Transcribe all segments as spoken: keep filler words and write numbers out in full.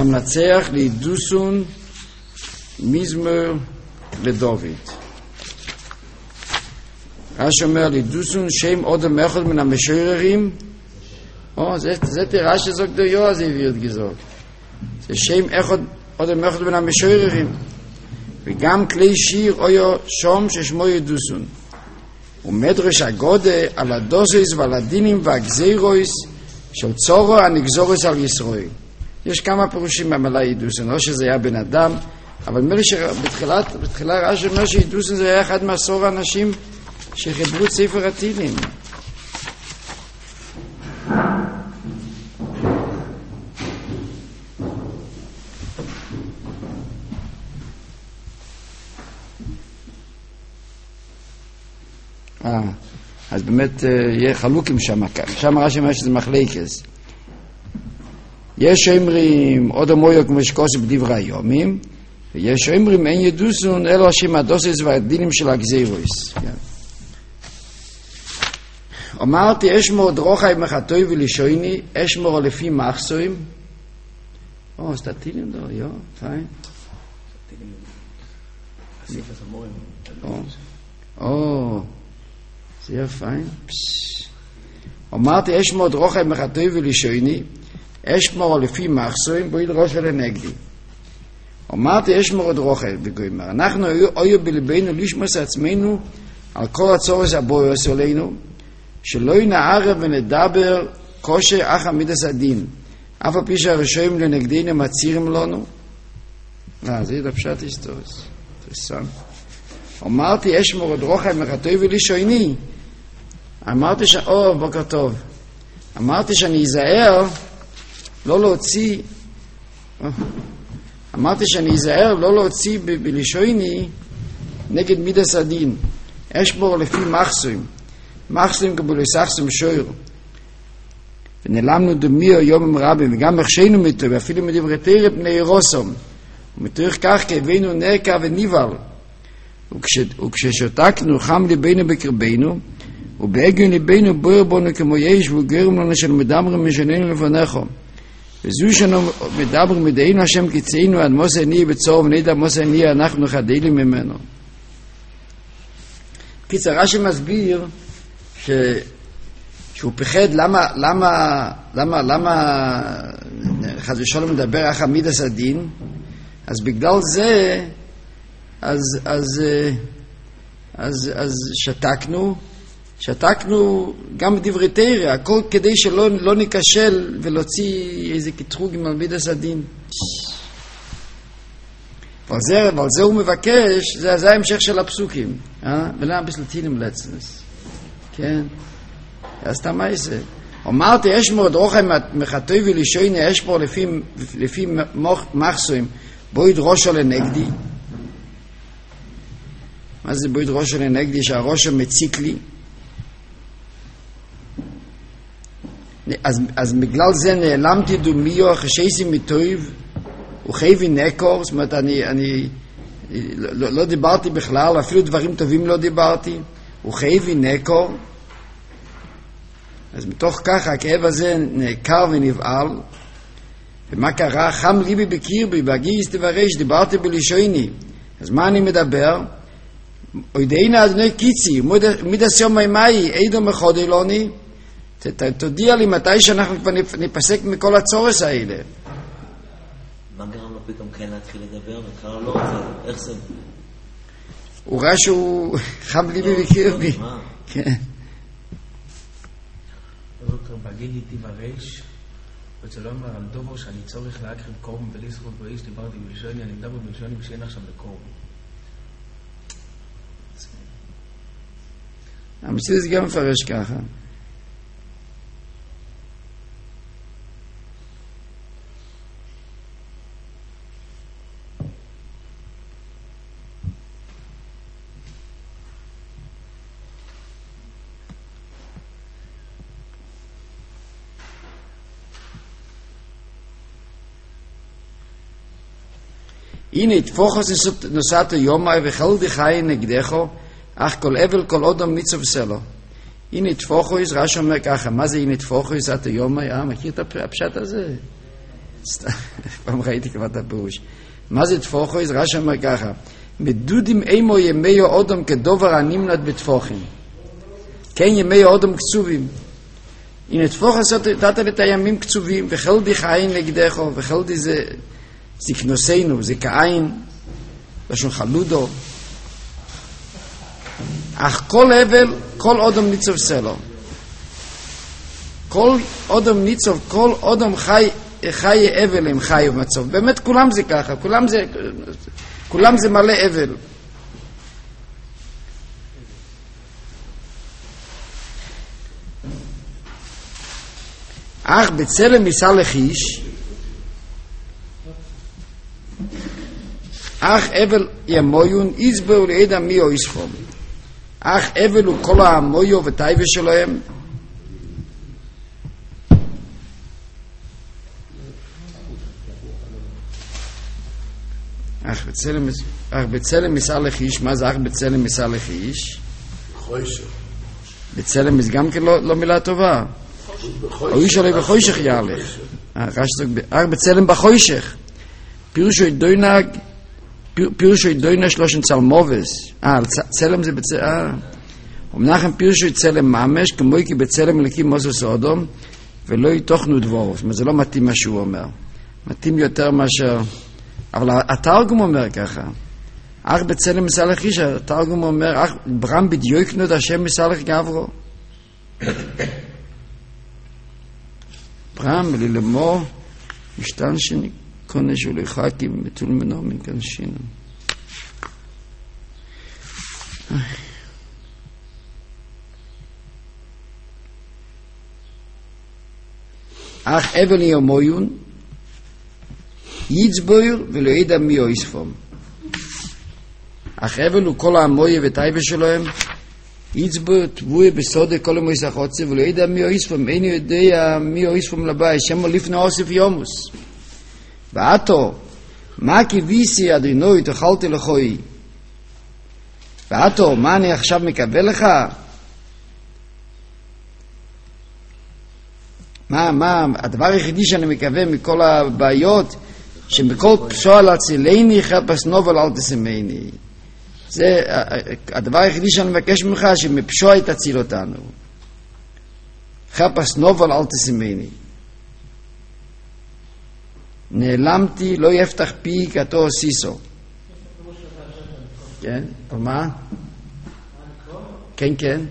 המנצח לידוסון מזמור לדוד. רש"י אומר לידוסון שם אודם אחד מן המשוררים. או, זה, זה תראה שזוג דיו הזה הביא את גזוק. זה שם אחד אודם אחד מן המשוררים. וגם כלי שיר אויו שום ששמו ידוסון. ומדרש הגודה על הדוסס ועל הדינים והגזירויס של צורו הנגזורס על ישראל. יש כמה פירושים מהמילה ידוסון, או שזה היה בן אדם, אבל נדמה לי שבתחילה בתחילה רש"י אומר שידוסון זה היה אחד מעשור האנשים שחיברו את ספר התהילים. אה, אז באמת יהיה חלוקים שם, שם רש"י אומר שזה מחלקס. יש אומרים עוד המויו כמו שקוסי בדברי היומים, ויש אומרים אין ידוסון אלו השם הדוסס והדינים של הגזירוס. אמרתי אשמור דרוחי מחתוי ולישויני, אשמור לפי מחסוים. או, סתתילים דו, יו, פיין. או, זה יהיה פיין. אמרתי אשמור דרוחי מחתוי ולישויני, אשמור לפי מחסוים, בואי דרוש ולנגדי. אמרתי אשמור דרוחי בגוימר. אנחנו היו בלבנו לשמוס עצמנו על כל הצורס הבויוס עלינו, שלא ינערב ונדבר כושר אך עמידס הדין, אף על פי שהרשועים לנגדינו מצירים לנו. אה, זה ידפשת היסטורס. תרסן. אמרתי אשמור דרוחי מחתוי ולישויני. אמרתי ש... או, בוקר טוב. אמרתי שאני אזהר לא להוציא, אמרתי שאני אזהר לא להוציא בלישויני נגד מידס הדין. אשמור לפי מחסוים. מחסוים כבולי סחסום שויר. ונעלמנו דמיר יום רבים, וגם מחשנו מתו, ואפילו מדברי תרא פני רוסום. ומתוך כך כאבינו נרקע וניבל. וכש, וכששותקנו חם ליבנו בקרבנו, ובאגן ליבנו בוער בנו כמו יש, וגרם לנו של מדברים משננו לפניכו. וזו שאנו מדברים מדעינו השם קציינו עד מוסי נהיה בצור ונדע מוסי נהיה אנחנו חדלים ממנו. קיצר רש"י מסביר ש... שהוא פחד למה למה למה למה חס ושלום מדבר אחר מידס הדין, אז בגלל זה אז אז אז אז שתקנו שתקנו גם בדברי תרא, הכל כדי שלא לא ניקשל ולהוציא איזה קטרוג על מידס הדין. ועל זה, ועל זה הוא מבקש, זה, זה ההמשך של הפסוקים. אה? ולמה בסלטינים לצנס? כן? אז תמה איזה. אמרתי, אשמור דרוחי מחתוי ולישויני, אשמור לפי, לפי מחסוים, בואי דרושו לנגדי. מה זה בואי דרושו לנגדי? שהראשו מציק לי. אז, אז בגלל זה נעלמתי דומיו, חשייסי מטויב, וחייבי נקור, זאת אומרת, אני, אני לא, לא דיברתי בכלל, אפילו דברים טובים לא דיברתי, וחייבי נקור, אז מתוך כך הכאב הזה נעקר ונבעל, ומה קרה? חם ליבי בקרבי, בהגיס תברש, דיברתי בלישויני, אז מה אני מדבר? אוידאינה אדוני קיצי, מידס יום מימי, אידו מחודי לוני, תודיע לי מתי שאנחנו כבר ניפסק מכל הצורס האלה. מה גרם לו פתאום כן להתחיל לדבר וקרא לו, איך זה? הוא ראה שהוא חם ליבי וקרבי. כן. בגיל תברש, וצלו אומר על דובו שאני צורך להקריב קורם בליסרות באיש, דיברתי בלשוני, אני מדבר בלשוני ושאין עכשיו לקורם. המציאות זה גם מפרש ככה. הנה תפוחס נוסעת יומי וחלדי חי נגדךו, אך כל אבל כל אודם מיצוב סלו. הנה תפוחס, רש"י אומר ככה, מה זה הנה תפוחס נוסעת יומי? אה, מכיר את הפשט הזה? פעם ראיתי כבר את הפירוש. מה זה תפוחו? זה רש"י אומר ככה, מדודים אימו ימי האודם כדובר הנמלט בתפוחים. כן, ימי האודם קצובים. הנה תפוח עשות דעת את הימים קצובים, וחלדי חיים נגדךו, וחלדי זה זקנוסנו, זה כעין, לשון חלודו. אך כל אבל, כל אודם ניצוב סלו. כל אודם ניצוב, כל אודם חי, חי אבל עם חי ומצוב. באמת כולם זה ככה, כולם זה, כולם זה מלא אבל. אך בצלם מסלח איש, אך אבל ימויון יסבור לידע מי או יסחום. אך אבל הוא כל המויו וטייבה שלהם, אך בצלם, אך בצלם מסלח איש, מה זה אך בצלם מסלח איש? חוישך. בצלם זה גם כן לא, לא מילה טובה. או איש עלי בחוישך יעלה. אך בצלם בחוישך. פירושו ידוינג, פירושו ידוינג שלושן צלמובס. אה, צלם זה בצלם, אה. ומנחם פירושו יצלם ממש, כמו כי בצלם לקים מוסוס אודום, ולא יתוכנו דבורו. זאת אומרת, זה לא מתאים מה שהוא אומר. מתאים יותר מאשר... אבל התרגום אומר ככה, אך בצלם מסלח איש, התרגום אומר, אך ברם בדיוקנות השם מסלח גברו. ברם ללמו, משתן שני קונש ולחקים, מתול מנו מכנשינו. אך אבל יומויון, יצבויר ולא ידע מי או יספום. אך אבל הוא כל המויה וטייבה שלהם, יצבויר תבויה בסודה כל המויס החוצה ולא ידע מי או יספום. אין יודע מי או יספום לבית, שמו לפני אוסף יומוס. ועתו, מה כביסי אדינוי תאכלתי לכוי? ועתו, מה אני עכשיו מקבל לך? מה, מה, הדבר היחידי שאני מקווה מכל הבעיות, שבכל פשוע להצילני חפש נובל אל תשמני. זה הדבר היחידי שאני מבקש ממך, שמפשוע תציל אותנו. חפש נובל אל תשמני. נעלמתי, לא יפתח פי כתו סיסו. כן, אבל מה? כן, כן.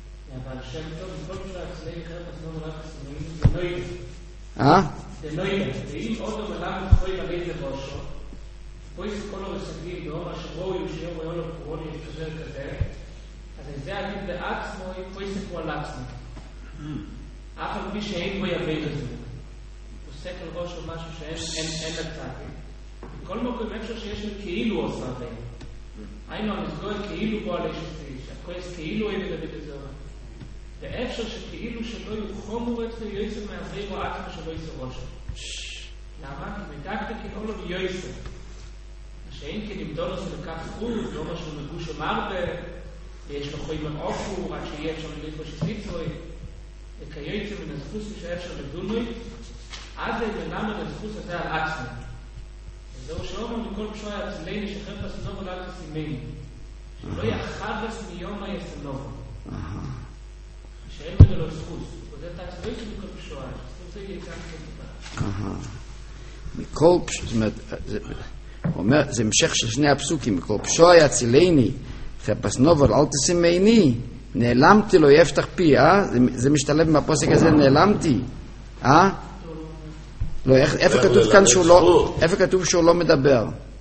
אה? זה לא יהיה. ואם עוד לא מלאם תחוי מלא לבושו, פה יש כל הרסגים, באום השבוע הוא שיום ויום לו קורון, יש כזה כזה, אז זה עדיף בעצמו, פה יש כמו על עצמו. אף על פי שאין בו יביא לזה. הוא עוסק על ראשו משהו שאין לצעתי. בכל מקום אפשר שיש לו כאילו עושה בהם. היינו המסגור כאילו בו על אשתי, שהכויס כאילו אין לדוד את זה. ואפשר שכאילו שלא יהיו חומור אצלו יויסר מהזריר או עצמו שלא יסר ראשו. למה? כי מדקת כאילו לו יויסר. שאין כי נמדון עושה לכך חור, לא משהו מגוש ומרבה, ויש לו חוי מרעופו, רק שיהיה אפשר לדעת בו שסיצרוי, וכיועצר מן הזכוס שאפשר לדונוי, עד זה לנאמר הזכוס הזה על עצמו. וזהו שאומר מכל פשוע יצלני שחרר פסנובו לאל תסימני. שלא יחדס מיום היסנובו. שאין בזה לו זכוס. וזה תעצבוי שמכל פשועה. זה יהיה כאן כתובה. מכל פשועה, זאת אומרת, הוא אומר, זה המשך של שני הפסוקים. מכל פשועה יצילני, חפש נובל אל תשימני, נעלמתי לו יפתח פי, אה? זה משתלב מהפוסק הזה, נעלמתי. אה? לא, איפה כתוב כאן שהוא לא, איפה כתוב שהוא לא מדבר?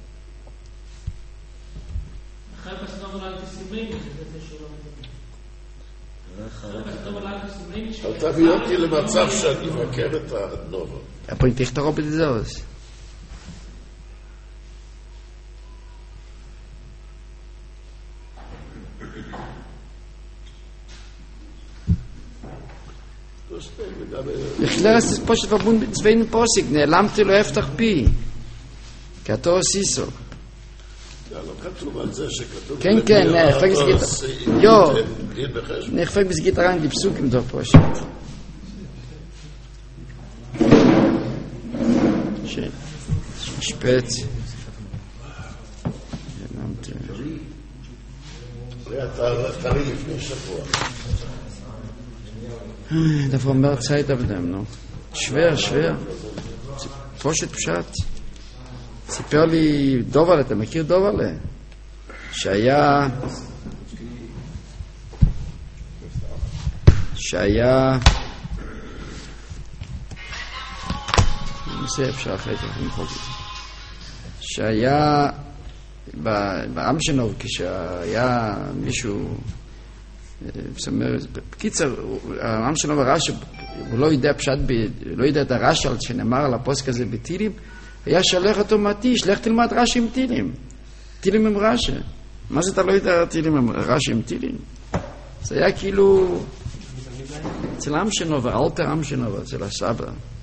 אל תביא אותי למצב שאני מבקר את הנובה. אבל תכתרו בדזוס. Ich lerne es das Poshet verbunden mit zweiten Posik. נעלמתי לו יפתח פי. כתוב סיסו. לא כתוב על זה שכתוב... כן, כן, נחפק בסגיטה. יו, נחפק בסגיטה רן די פסוקים דו פושט. שפט. אתה לי לפני שבוע. דווקא אומר צייט אבדם, נו. schwer, schwer. פושט פשט. סיפר לי דוברלה, אתה מכיר דוברלה? שהיה... שהיה... נעשה אפשר אחרי זה, אני חושב. שהיה... באמשנוב, כשהיה מישהו... בקיצר, האמשנוב הרע שהוא לא יודע פשט, לא יודע את הרש"ל שנאמר על הפוסק הזה בתהילים, היה שלח אותו מתיש, לך תלמד רש"י עם תהילים. תהילים עם רש"י. מה זה אתה לא יודע תהילים עם רש"י עם תהילים? זה היה כאילו... אצל האמשנוב, האלטר האמשנוב, אצל הסבא.